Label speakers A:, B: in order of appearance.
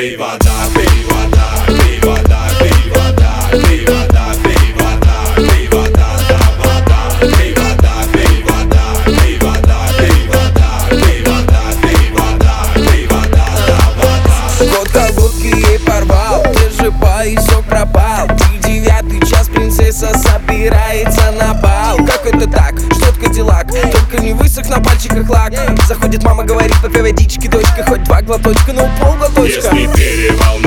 A: Пей вода, пей вода, пей вода, пей вода, пей вода, пей вода, пей вода, да вода, пей вода, пей вода, пей вода, пей вода, пей вода, пей вода, пей вода, да вода.
B: Кот колготки ей порвал, где же поясок пропал? 9-й час, принцесса собирается на бал. Как это так? Что это Кадиллак? Только не высох на пальчиках лак. Заходит мама, говорит, попей водички, дочка, хоть 2 глоточка, но полглоточка.
A: Если перевал